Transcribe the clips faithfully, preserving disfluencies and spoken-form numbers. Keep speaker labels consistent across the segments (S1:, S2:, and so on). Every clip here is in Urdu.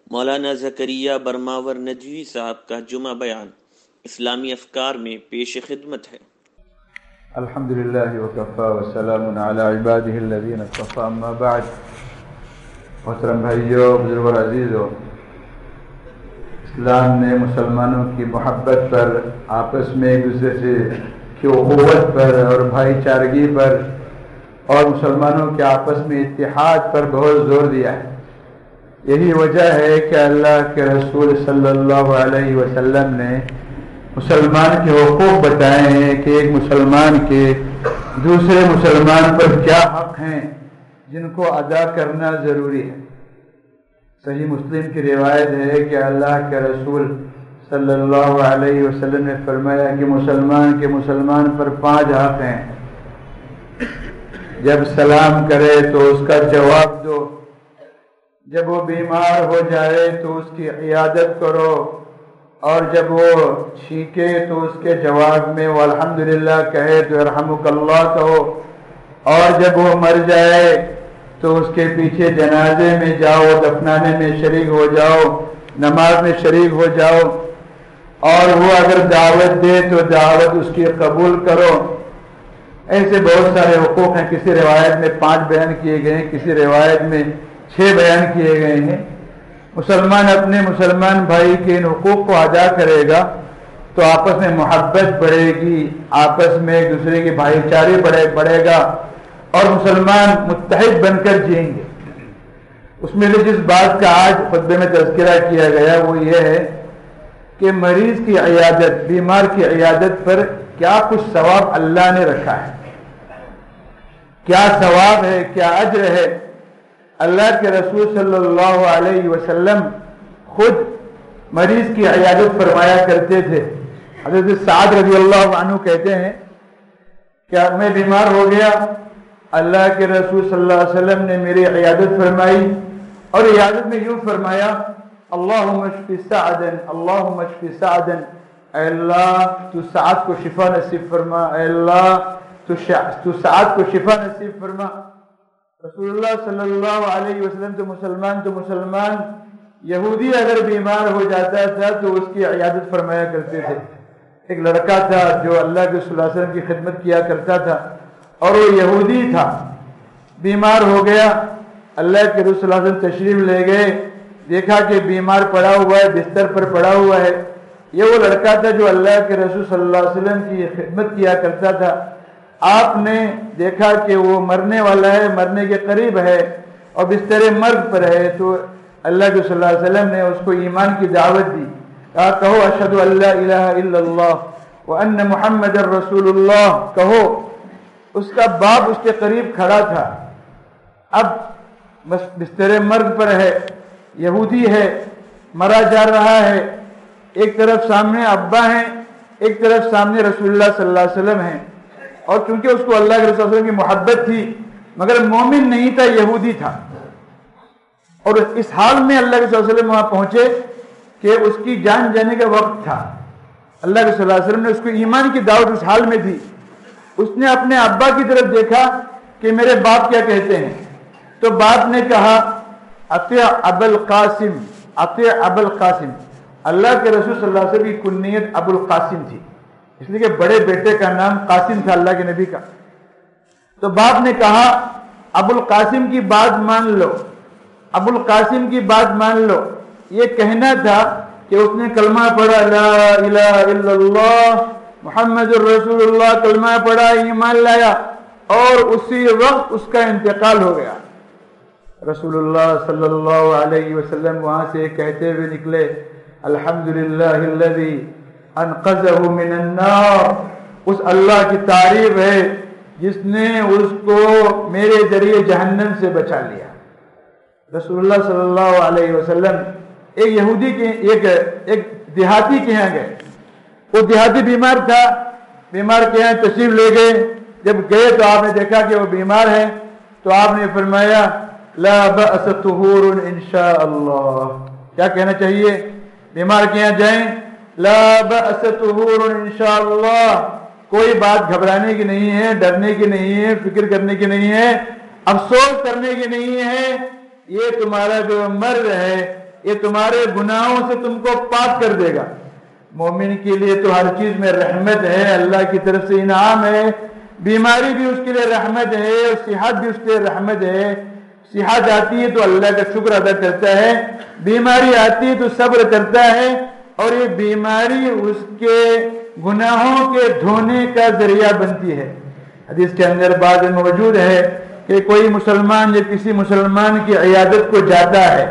S1: مولانا زکریا برماور ندوی صاحب کا جمعہ بیان اسلامی افکار میں پیش خدمت ہے۔
S2: الحمدللہ وکفا وسلام علی عبادہ الذین اصطفی، اما بعد۔ محترم بھائیو، بزرگوں اور عزیزو، اسلام نے مسلمانوں کی محبت پر، آپس میں ایک دوسرے سے کی اخوت پر اور بھائی چارگی پر اور مسلمانوں کے آپس میں اتحاد پر بہت زور دیا ہے۔ یہی وجہ ہے کہ اللہ کے رسول صلی اللہ علیہ وسلم نے مسلمان کے حقوق بتائے ہیں کہ ایک مسلمان کے دوسرے مسلمان پر کیا حق ہیں جن کو ادا کرنا ضروری ہے۔ صحیح مسلم کی روایت ہے کہ اللہ کے رسول صلی اللہ علیہ وسلم نے فرمایا کہ مسلمان کے مسلمان پر پانچ حق ہیں۔ جب سلام کرے تو اس کا جواب دو، جب وہ بیمار ہو جائے تو اس کی عیادت کرو، اور جب وہ چھینکے تو اس کے جواب میں وہ الحمدللہ کہے تو یرحمک اللہ کہو، اور جب وہ مر جائے تو اس کے پیچھے جنازے میں جاؤ، دفنانے میں شریک ہو جاؤ، نماز میں شریک ہو جاؤ، اور وہ اگر دعوت دے تو دعوت اس کی قبول کرو۔ ایسے بہت سارے حقوق ہیں، کسی روایت میں پانچ بیان کیے گئے ہیں، کسی روایت میں چھ بیان کیے گئے ہیں۔ مسلمان اپنے مسلمان بھائی کے ان حقوق کو ادا کرے گا تو آپس میں محبت بڑھے گی، آپس میں ایک دوسرے کی بھائی چارے بڑھے بڑھے گا اور مسلمان متحد بن کر جئیں گے۔ اس میں سے جس بات کا آج خطبے میں تذکرہ کیا گیا وہ یہ ہے کہ مریض کی عیادت، بیمار کی عیادت پر کیا کچھ ثواب اللہ نے رکھا ہے، کیا ثواب ہے، کیا اجر ہے۔ اللہ کے رسول صلی اللہ علیہ وسلم خود مریض کی عیادت فرمایا کرتے تھے۔ حضرت سعد رضی اللہ عنہ کہتے ہیں کہ میں بیمار ہو گیا، اللہ کے رسول صلی اللہ علیہ وسلم نے میری عیادت فرمائی، اور عیادت میں یوں فرمایا اللہم اشفی سعدا، اللہم اشفی سعدا، اے اللہ تو سعد کو شفا نصیب فرما، اے اللہ تو سعد کو شفا نصیب فرما۔ رسول اللہ صلی اللہ علیہ وسلم تو مسلمان تو مسلمان یہودی اگر بیمار ہو جاتا تھا تو اس کی عیادت فرمایا کرتے تھے۔ ایک لڑکا تھا جو اللہ کے صلی اللہ علیہ وسلم کی خدمت کیا کرتا تھا، اور وہ یہودی تھا، بیمار ہو گیا، اللہ کے رسول صلی اللہ علیہ وسلم تشریف لے گئے، دیکھا کہ بیمار پڑا ہوا ہے، بستر پر پڑا ہوا ہے۔ یہ وہ لڑکا تھا جو اللہ کے رسول صلی اللہ علیہ وسلم کی خدمت کیا کرتا تھا۔ آپ نے دیکھا کہ وہ مرنے والا ہے، مرنے کے قریب ہے اور بستر مرگ پر ہے، تو اللہ کے صلی اللہ علیہ وسلم نے اس کو ایمان کی دعوت دی، کہا کہو اشہد ان لا الہ الا اللہ وان محمد رسول اللہ کہو۔ اس کا باپ اس کے قریب کھڑا تھا، اب بستر مرگ پر ہے، یہودی ہے، مرا جا رہا ہے، ایک طرف سامنے ابا ہیں، ایک طرف سامنے رسول اللہ صلی اللہ علیہ وسلم ہیں، اور چونکہ اس کو اللہ کے رسول صلی اللہ علیہ وسلم کی محبت تھی مگر مومن نہیں تھا، یہودی تھا، اور اس حال میں اللہ کے صلی اللہ علیہ وسلم وہاں پہنچے کہ اس کی جان جانے کا وقت تھا۔ اللہ کے صلی اللہ علیہ وسلم نے اس کو ایمان کی دعوت اس حال میں دی۔ اس نے اپنے ابا کی طرف دیکھا کہ میرے باپ کیا کہتے ہیں، تو باپ نے کہا اطیع ابا القاسم، اطیع ابا القاسم۔ اللہ کے رسول صلی اللہ علیہ وسلم کی کنیت ابو القاسم تھی، اس لیے کہ بڑے بیٹے کا نام قاسم تھا اللہ کے نبی کا۔ تو باپ نے کہا ابو القاسم کی بات مان لو، ابو القاسم کی بات مان لو۔ یہ کہنا تھا کہ اس نے کلمہ پڑھا لا الہ الا اللہ محمد الرسول اللہ، کلمہ پڑھا، ایمان لایا، اور اسی وقت اس کا انتقال ہو گیا۔ رسول اللہ صلی اللہ علیہ وسلم وہاں سے کہتے ہوئے نکلے الحمدللہ الذی انقذہ من النار، اس اللہ کی تعریف ہے جس نے اس کو میرے ذریعے جہنم سے بچا لیا۔ رسول اللہ صلی اللہ علیہ وسلم ایک یہودی کے ایک ایک دیہاتی کے یہاں گئے، وہ دیہاتی بیمار تھا، بیمار کے یہاں تشریف لے گئے۔ جب گئے تو آپ نے دیکھا کہ وہ بیمار ہے، تو آپ نے فرمایا لا بأس طہور انشاء اللہ۔ کیا کہنا چاہیے؟ بیمار کے یہاں جائیں، لا بأس طہور انشاءاللہ، کوئی بات گھبرانے کی نہیں ہے، ڈرنے کی نہیں ہے، فکر کرنے کی نہیں ہے، افسوس کرنے کی نہیں ہے، یہ تمہارا جو مرض ہے یہ تمہارے گناہوں سے تم کو پاک کر دے گا۔ مومن کے لیے تو ہر چیز میں رحمت ہے، اللہ کی طرف سے انعام ہے، بیماری بھی اس کے لیے رحمت ہے اور صحت بھی اس کے لیے رحمت ہے۔ صحت آتی ہے تو اللہ کا شکر ادا کرتا ہے، بیماری آتی ہے تو صبر کرتا ہے، اور یہ بیماری اس کے گناہوں کے دھونے کا ذریعہ بنتی ہے۔ حدیث کے اندر بعد میں موجود ہے کہ کوئی مسلمان یا کسی مسلمان کی عیادت کو جاتا ہے،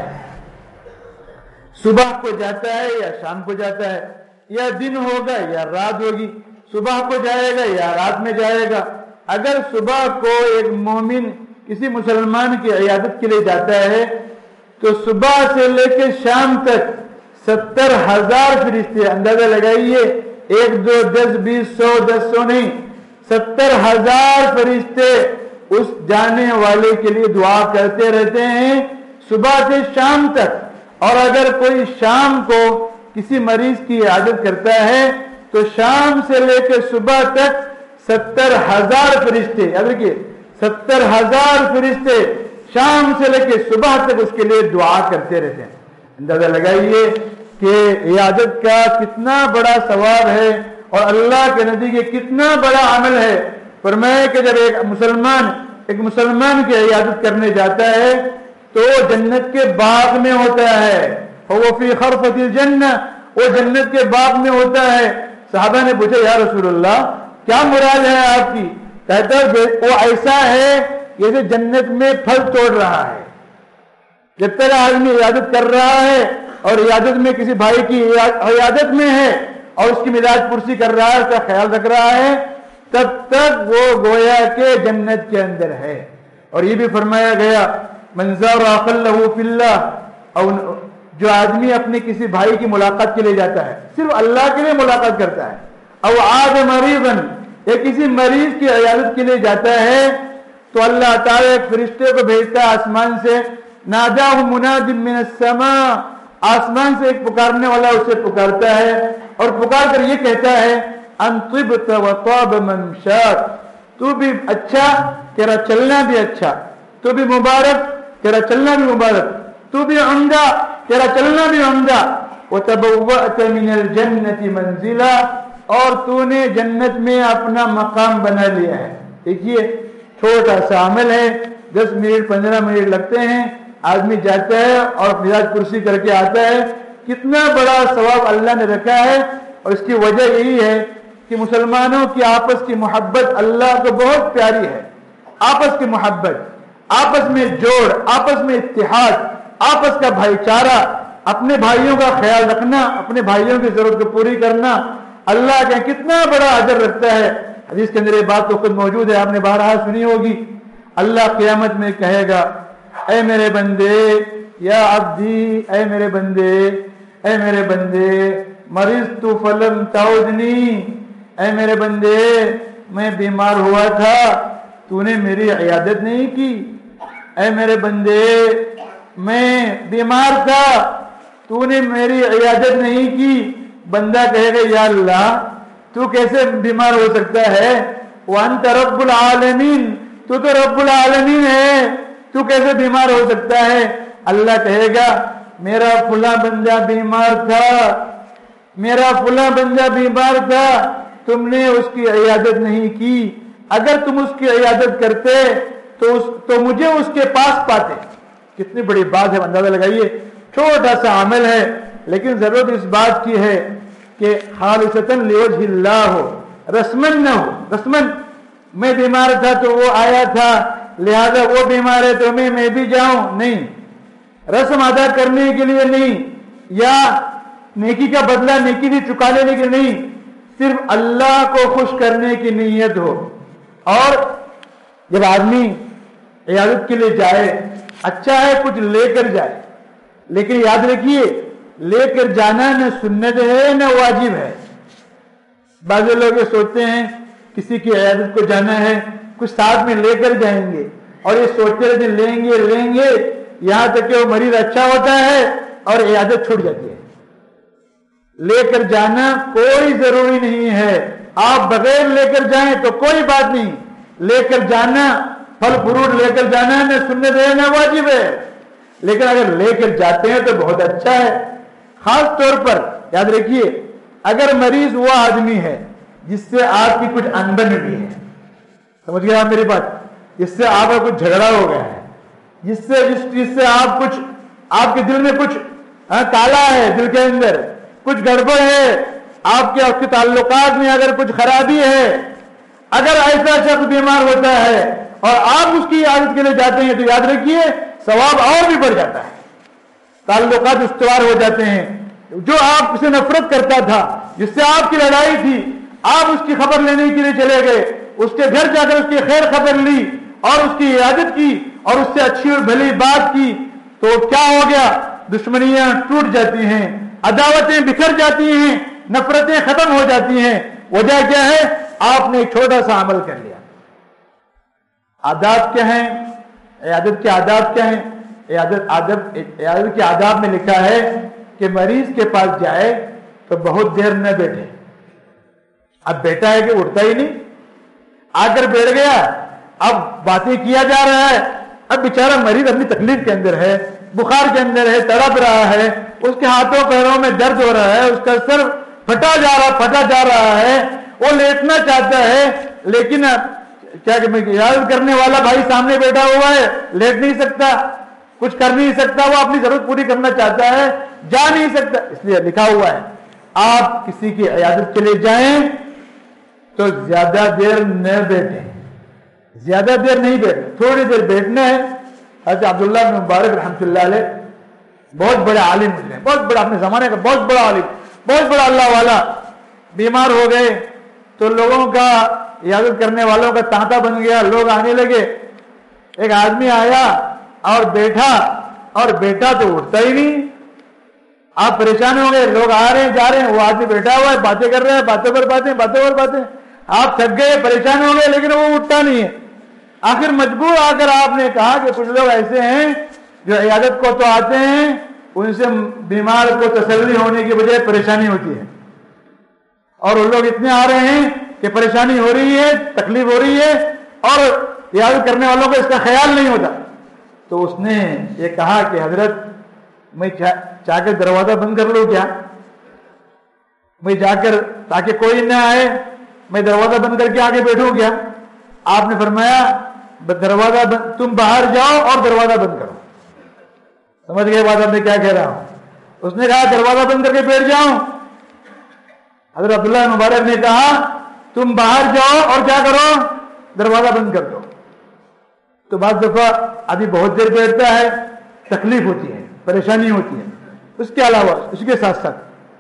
S2: صبح کو جاتا ہے یا شام کو جاتا ہے، یا دن ہوگا یا رات ہوگی، صبح کو جائے گا یا رات میں جائے گا۔ اگر صبح کو ایک مومن کسی مسلمان کی عیادت کے لیے جاتا ہے تو صبح سے لے کے شام تک ستر ہزار فرشتے، اندازہ لگائیے، ایک دو دس بیس سو دس سو نہیں، ستر ہزار فرشتے اس جانے والے کے لیے دعا کرتے رہتے ہیں صبح سے شام تک۔ اور اگر کوئی شام کو کسی مریض کی عیادت کرتا ہے تو شام سے لے کے صبح تک ستر ہزار فرشتے، یاد رکھیے ستر ہزار فرشتے شام سے لے کے صبح تک اس کے لیے دعا کرتے رہتے ہیں۔ اندازہ لگائیے کہ عیادت کا کتنا بڑا ثواب ہے اور اللہ کے نزدیک کتنا بڑا عمل ہے۔ فرمایا کہ جب ایک مسلمان ایک مسلمان کی عیادت کرنے جاتا ہے تو وہ جنت کے باغ میں ہوتا ہے، وہ فی خرفۃ الجنہ، وہ جنت کے باغ میں ہوتا ہے۔ صحابہ نے پوچھا یا رسول اللہ کیا مراد ہے آپ کی؟ کہتا ہے وہ ایسا ہے جیسے جنت میں پھل توڑ رہا ہے۔ جب تک آدمی عیادت کر رہا ہے اور عیادت میں کسی بھائی کی عیادت میں ہے اور اس کی مزاج پرسی کر رہا ہے، اس کا خیال رکھ رہا ہے، تب تک وہ گویا کہ جنت کے اندر ہے۔ اور یہ بھی فرمایا گیا من زار اخلہ فی اللہ، اور جو آدمی اپنے کسی بھائی کی ملاقات کے لیے جاتا ہے، صرف اللہ کے لیے ملاقات کرتا ہے، او عاد مریضا، یا کسی مریض کی عیادت کے لیے جاتا ہے تو اللہ تعالیٰ ایک فرشتے کو بھیجتا ہے آسمان سے، ناداہ مناد من السماء، آسمان سے ایک پکارنے والا اسے پکارتا ہے اور پکار کر یہ کہتا ہے ان طبت وطاب ممشاک، تو بھی اچھا، تیرا چلنا بھی اچھا، تو بھی مبارک، تیرا چلنا بھی مبارک، تو بھی عمدہ، تیرا چلنا بھی عمدہ، وتبوأت من الجنة منزلا، اور تو نے جنت میں اپنا مقام بنا لیا ہے۔ دیکھیے چھوٹا سا عمل ہے، دس منٹ پندرہ منٹ لگتے ہیں، آدمی جاتا ہے اور مزاج کرسی کر کے آتا ہے، کتنا بڑا ثواب اللہ نے رکھا ہے۔ اور اس کی وجہ یہی ہے کہ مسلمانوں کی آپس کی محبت اللہ کو بہت پیاری ہے۔ آپس کی محبت، آپس میں جوڑ، آپس میں اتحاد، آپس کا بھائی چارہ، اپنے بھائیوں کا خیال رکھنا، اپنے بھائیوں کی ضرورت کو پوری کرنا، اللہ کا کتنا بڑا اجر رکھتا ہے۔ حدیث کے اندر یہ بات تو خود موجود ہے، آپ نے بارہا سنی ہوگی۔ اللہ قیامت میں کہے گا اے میرے بندے، یا عبدی، اے میرے بندے، اے میرے بندے، مرضت فلم تعودنی، اے میرے بندے میں بیمار ہوا تھا، تو نے میری عیادت نہیں کی۔ اے میرے بندے میں بیمار تھا، تو نے میری عیادت نہیں کی۔ بندہ کہے گا یا اللہ تو کیسے بیمار ہو سکتا ہے، وانت رب العالمین، تو تو رب العالمین ہے، تو کیسے بیمار ہو سکتا ہے؟ اللہ کہے گا میرا فلاں بندہ بیمار تھا، میرا فلاں بندہ بیمار تھا، تم نے اس کی عیادت نہیں کی۔ اگر تم اس کی عیادت کرتے تو اس تو مجھے اس کے پاس پاتے۔ کتنی بڑی بات ہے، اندازہ لگائیے، چھوٹا سا عمل ہے لیکن ضرورت اس بات کی ہے کہ خالصتاً لوجہ اللہ ہو، رسمن نہ ہو۔ رسمن میں بیمار تھا تو وہ آیا تھا لہذا وہ بیمار ہے تو میں میں بھی جاؤں، نہیں، رسم ادا کرنے کے لیے نہیں، یا نیکی کا بدلہ نیکی سے چکا لینے کے لیے نہیں، صرف اللہ کو خوش کرنے کی نیت ہو۔ اور جب آدمی عیادت کے لیے جائے، اچھا ہے کچھ لے کر جائے، لیکن یاد رکھیے لے کر جانا نہ سنت ہے نہ واجب ہے۔ بعض لوگ یہ سوچتے ہیں کسی کی عیادت کو جانا ہے کچھ ساتھ میں لے کر جائیں گے، اور یہ سوچتے رہتے لیں گے لیں گے یہاں تک کہ وہ مریض اچھا ہوتا ہے اور عیادت چھوٹ جاتی ہے۔ لے کر جانا کوئی ضروری نہیں ہے، آپ بغیر لے کر جائیں تو کوئی بات نہیں، لے کر جانا پھل فروٹ لے کر جانا نہ سنت ہے نہ واجب ہے۔ لیکن اگر لے کر جاتے ہیں تو بہت اچھا ہے. خاص طور پر یاد رکھیے اگر مریض وہ آدمی ہے جس سے آپ کی کچھ انبن بھی ہے, سمجھ گئے آپ میری بات, جس سے آپ کا کچھ جھگڑا ہو گیا ہے, جس سے جس چیز سے آپ کچھ آپ کے دل میں کچھ کالا ہے, دل کے اندر کچھ گڑبڑ ہے, آپ کے آپ کے تعلقات میں اگر کچھ خرابی ہے, اگر ایسا شخص بیمار ہوتا ہے اور آپ اس کی عیادت کے لیے جاتے ہیں تو یاد رکھیے ثواب اور بھی بڑھ جاتا ہے, تعلقات استوار ہو جاتے ہیں. جو آپ سے نفرت کرتا تھا, جس سے آپ کی لڑائی تھی, آپ اس کی خبر لینے کے لیے چلے گئے, اس کے گھر جا کر اس کی خیر خبر لی اور اس کی عیادت کی اور اس سے اچھی اور بھلی بات کی, تو کیا ہو گیا؟ دشمنیاں ٹوٹ جاتی ہیں, عداوتیں بکھر جاتی ہیں, نفرتیں ختم ہو جاتی ہیں. وجہ کیا ہے؟ آپ نے ایک چھوٹا سا عمل کر لیا. آداب کیا ہیں؟ عیادت کے آداب کیا ہیں؟ عیادت آداب عیادت کے آداب میں لکھا ہے کہ مریض کے پاس جائے تو بہت دیر نہ بیٹھے. اب بیٹھا ہے کہ اٹھتا ہی نہیں, آ کر بیٹھ گیا, اب باتیں کیا جا رہا ہے, اب بیچارہ مریض اپنی تکلیف کے اندر ہے, بخار کے اندر ہے, تڑپ رہا ہے, اس کے ہاتھوں پیروں میں درد ہو رہا ہے, اس کا سر پھٹا جا رہا پھٹا جا رہا ہے, وہ لیٹنا چاہتا ہے لیکن کیا کہ عیادت کرنے والا بھائی سامنے بیٹھا ہوا ہے, لیٹ نہیں سکتا, کچھ کر نہیں سکتا, وہ اپنی ضرورت پوری کرنا چاہتا ہے, جا نہیں سکتا. اس لیے لکھا ہوا ہے آپ کسی کی عیادت کے لیے جائیں تو زیادہ دیر نہ بیٹھیں, زیادہ دیر نہیں بیٹھیں, تھوڑی دیر بیٹھنا ہے. حضرت عبداللہ بن مبارک رحمۃ اللہ علیہ بہت بڑے عالم ہیں, بہت بڑا اپنے زمانے کا بہت بڑا عالم, بہت بڑا اللہ والا, بیمار ہو گئے تو لوگوں کا عیادت کرنے والوں کا تانتا بن گیا, لوگ آنے لگے. ایک آدمی آیا اور بیٹھا اور بیٹا تو اٹھتا ہی نہیں. آپ پریشان ہو گئے, لوگ آ رہے ہیں جا رہے ہیں, وہ آدمی بیٹھا ہوا ہے, باتیں کر رہے ہیں, باتیں پر باتیں باتیں پر باتیں, آپ تھک گئے, پریشان ہو گئے, لیکن وہ اٹھتا نہیں ہے. آخر مجبور آ کر آپ نے کہا کہ کچھ لوگ ایسے ہیں جو عیادت کو تو آتے ہیں, ان سے بیمار کو تسلی ہونے کی بجائے پریشانی ہوتی ہے, اور وہ لوگ اتنے آ رہے ہیں کہ پریشانی ہو رہی ہے, تکلیف ہو رہی ہے, اور عیادت کرنے والوں کو اس کا خیال نہیں ہوتا. تو اس نے یہ کہا کہ حضرت میں چاہ کر دروازہ بند کر لوں کیا, میں جا کر تاکہ کوئی نہ آئے میں دروازہ بند کر کے آگے بیٹھوں کیا؟ آپ نے فرمایا دروازہ بند, تم باہر جاؤ اور دروازہ بند کرو. سمجھ گئے بات آپ نے کیا کہہ رہا ہوں؟ اس نے کہا دروازہ بند کر کے بیٹھ جاؤں. حضرت عبداللہ مبارک نے کہا تم باہر جاؤ اور کیا کرو, دروازہ بند کر دو. تو بعض دفعہ ابھی بہت دیر بیٹھتا ہے, تکلیف ہوتی ہے, پریشانی ہوتی ہے. اس کے علاوہ اس کے ساتھ ساتھ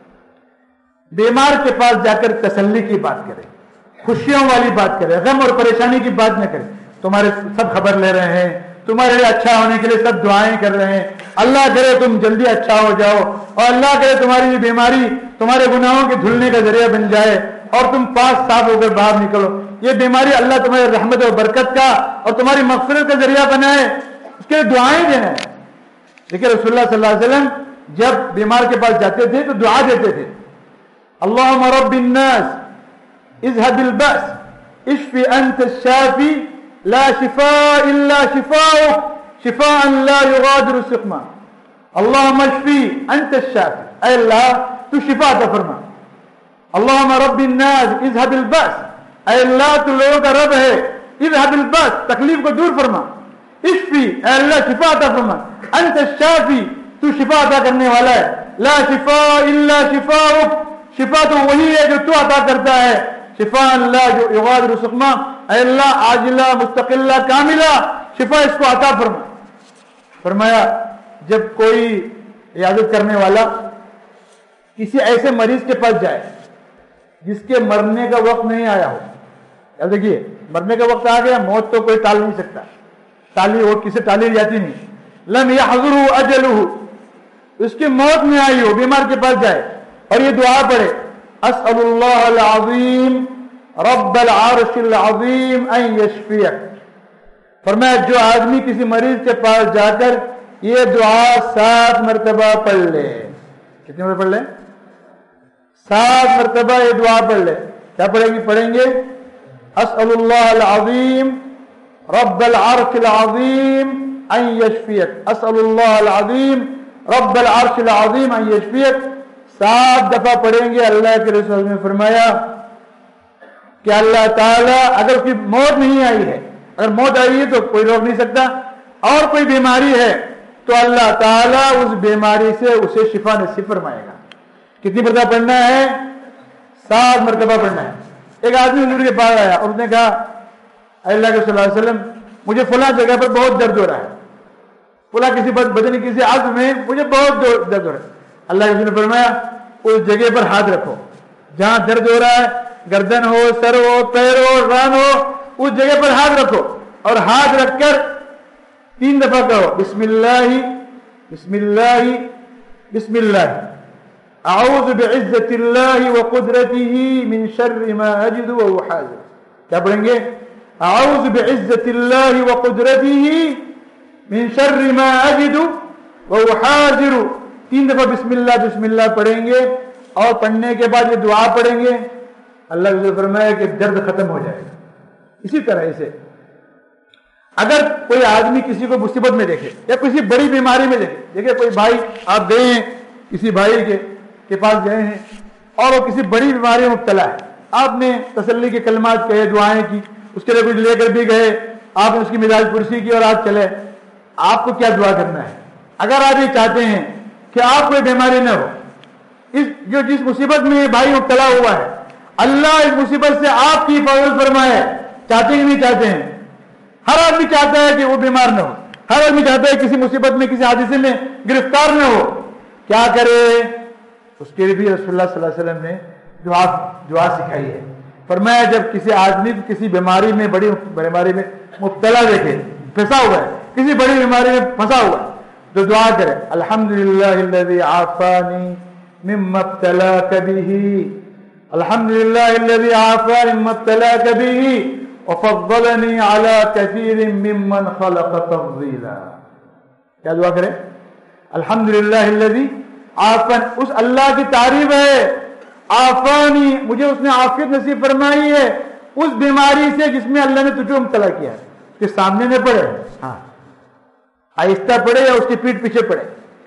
S2: بیمار کے پاس جا کر تسلی کی بات کرے, خوشیوں والی بات کرے, غم اور پریشانی کی بات نہ کرے. تمہارے سب خبر لے رہے ہیں, تمہارے لیے اچھا ہونے کے لیے سب دعائیں کر رہے ہیں, اللہ کرے تم جلدی اچھا ہو جاؤ, اور اللہ کرے تمہاری یہ بیماری تمہارے گناہوں کے دھلنے کا ذریعہ بن جائے اور تم پاک صاف ہو کر باہر نکلو. یہ بیماری اللہ تمہاری رحمت و برکت کا اور تمہاری مغفرت کا ذریعہ بنائے, اس کے لیے دعائیں دینا ہے. دیکھیں رسول اللہ صلی اللہ علیہ وسلم جب بیمار کے پاس جاتے تھے تو دعا دیتے تھے, اللہم رب الناس اذهب البأس اشفی انت الشافی لا شفاء الا شفاؤک شفاء لا یغادر سقما. اللہم اشفی انت الشافی, اے اللہ تو شفا عطا فرما. اللہم رب الناس اذهب البأس, اے اللہ تو لوگوں کا رب ہے, اذهب البأس تکلیف کو دور فرما. اشفی, اے اللہ شفا عطا فرما. انت الشافی, تو شفا عطا کرنے والا ہے. لا شفاء الا شفاؤک, شفا تو وہی ہے جو تو عطا کرتا ہے. شفاء لا یغادر سقما, اے اللہ عاجلہ مستقلہ کاملہ شفا اس کو عطا فرما. فرمایا جب کوئی عیادت کرنے والا کسی ایسے مریض کے پاس جائے جس کے مرنے کا وقت نہیں آیا ہو, یاد دیکھیے مرنے کا وقت آ گیا, موت تو کوئی ٹال نہیں سکتا, ٹالی وہ کسی ٹالی جاتی نہیں. لم يحضره اجله, اس کی موت نہیں آئی ہو, بیمار کے پاس جائے اور یہ دعا پڑھے, اسأل اللہ العظیم رب العرش العظیم ان یشفیک. فرمایا جو آدمی کسی مریض کے پاس جا کر یہ دعا سات مرتبہ پڑھ لے, کتنی مرتبہ پڑھ لے؟ سات مرتبہ یہ دعا پڑھ لے. کیا پڑھیں گے؟ پڑھیں گے اسأل اللہ العظیم رب العرش العظیم ان یشفیک، اسأل اللہ العظیم رب العرش العظیم ان یشفیک، سات دفعہ پڑھیں گے۔ اللہ کے رسول نے فرمایا کہ اللہ تعالیٰ اگر اس کی موت نہیں آئی ہے، اگر موت آئی ہے تو کوئی روک نہیں سکتا، اور کوئی بیماری ہے تو اللہ تعالیٰ اس بیماری سے اسے شفا نصیب فرمائے گا۔ کتنی مرتبہ پڑھنا ہے؟ سات مرتبہ پڑھنا ہے۔ ایک آدمی حضور کے پاس آیا اور اس نے کہا اے اللہ کے صلی اللہ علیہ وسلم مجھے فلاں جگہ پر بہت درد ہو رہا ہے، فلاں کسی بدن کسی عضو میں مجھے بہت درد ہو رہا ہے۔ اللہ کے رسول نے فرمایا اس جگہ پر ہاتھ رکھو جہاں درد ہو رہا ہے، گردن ہو، سر ہو، پیر ہو، ران ہو، اس جگہ پر ہاتھ رکھو اور ہاتھ رکھ کر تین دفعہ کہو بسم اللہ بسم اللہ بسم اللہ، اعوذ بعزت اللہ وقدرتہ من شر ما اجد وهو حاضر۔ کیا پڑھیں گے؟ اعوذ بعزت اللہ وقدرتہ من شر ما اجد وهو حاضر۔ تین دفعہ بسم اللہ بسم اللہ پڑھیں گے اور پڑھنے کے بعد یہ دعا پڑھیں گے، اللہ نے فرمایا کہ درد ختم ہو جائے گا۔ اسی طرح سے اگر کوئی آدمی کسی کو مصیبت میں دیکھے یا کسی بڑی بیماری میں دیکھے، دیکھیں کوئی بھائی آپ گئے ہیں کسی بھائی کے کے پاس گئے ہیں اور وہ کسی بڑی بیماری میں مبتلا ہے، آپ نے تسلی کے کلمات کہے، دعائیں کی، اس کے لیے کچھ لے کر بھی گئے، آپ نے اس کی مزاج پرسی کی اور آپ چلے، آپ کو کیا دعا کرنا ہے؟ اگر آپ یہ چاہتے ہیں کہ آپ کوئی بیماری نہ ہو، اس جو جس مصیبت میں بھائی مبتلا ہوا ہے اللہ اس مصیبت سے آپ کی حفاظت فرمائے، چاہتے ہی نہیں چاہتے ہیں؟ ہر آدمی چاہتا ہے کہ وہ بیمار نہ ہو، ہر آدمی چاہتا ہے کسی مصیبت میں کسی حادثے میں گرفتار نہ ہو، کیا کرے؟ اس کے لیے بھی رسول اللہ صلی اللہ علیہ وسلم نے دعا دعا سکھائی ہے۔ فرمایا جب کسی آدمی کو کسی بیماری میں بڑی بیماری میں مبتلا دیکھے، پھنسا ہوا ہے، کسی بڑی بیماری میں پھنسا ہوا ہے، تو دعا کرے الحمدللہ الذی عافانی مما ابتلاک بہ، الحمدللہ الذی عافانی مما ابتلاک بہ وفضلنی علی کثیر ممن خلق تفضیلا۔ کیا دعا کرے؟ الحمدللہ الذی عافانی، اس اللہ کی تعریف ہے، عافانی مجھے اس نے عافیت نصیب فرمائی ہے اس بیماری سے جس میں اللہ نے تجھے مبتلا کیا ہے۔ کہ سامنے نہ پڑے، ہاں آہستہ پڑے یا اس کی پیٹھ پیچھے پڑے۔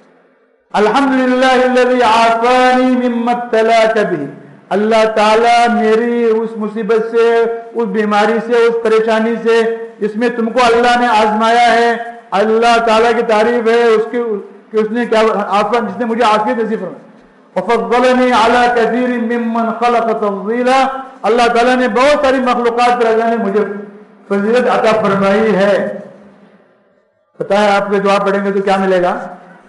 S2: الحمدللہ الذی عافانی مما ابتلاک بہ، اللہ تعالیٰ میری اس مصیبت سے، اس بیماری سے، اس پریشانی سے جس میں تم کو اللہ نے آزمایا ہے، اللہ تعالیٰ کی تعریف ہے اس کی کہ اس نے کیا عافیت، جس نے مجھے عافیت نصیب فرمائی۔ وفضلنی علی کثیر ممن خلق تفضیلا، اللہ تعالیٰ نے بہت ساری مخلوقات پر اللہ نے مجھے فضیلت عطا فرمائی ہے۔ پتہ ہے آپ کو دعا پڑھیں گے تو کیا ملے گا؟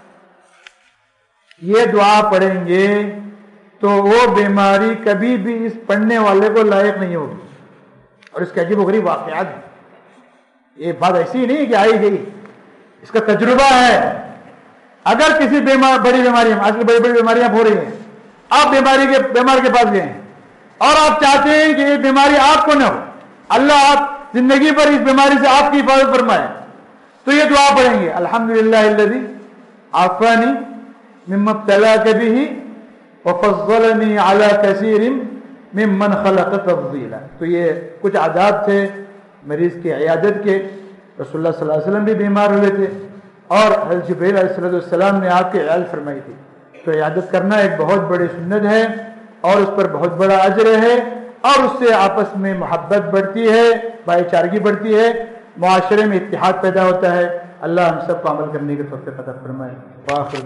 S2: یہ دعا پڑھیں گے تو وہ بیماری کبھی بھی اس پڑھنے والے کو لائق نہیں ہوگی۔ اور اس کے عجیب و غریب واقعات ہیں، یہ بات ایسی نہیں کہ آئی گئی، اس کا تجربہ ہے۔ اگر کسی بیمار بڑی بیماری آج کل بڑی بڑی بیماریاں ہو رہی ہیں، آپ بیماری کے بیمار کے پاس گئے ہیں اور آپ چاہتے ہیں کہ یہ بیماری آپ کو نہ ہو، اللہ آپ زندگی پر اس بیماری سے آپ کی حفاظت فرمائے، تو یہ دعا پڑھیں گے الحمدللہ الذی عافانی مما ابتلاک بہ وفضلنی علی کثیر ممن خلق تفضیلا۔ تو یہ کچھ آداب تھے مریض کی عیادت کے۔ رسول اللہ صلی اللہ علیہ وسلم بھی بیمار ہوئے تھے اور حضرت جبرائیل علیہ السلام نے آپ کی علاج فرمائی تھی۔ تو عیادت کرنا ایک بہت بڑی سنت ہے اور اس پر بہت بڑا اجر ہے، اور اس سے آپس میں محبت بڑھتی ہے، بھائی چارگی بڑھتی ہے، معاشرے میں اتحاد پیدا ہوتا ہے۔ اللہ ہم سب کو عمل کرنے کی توفیق عطا فرمائے۔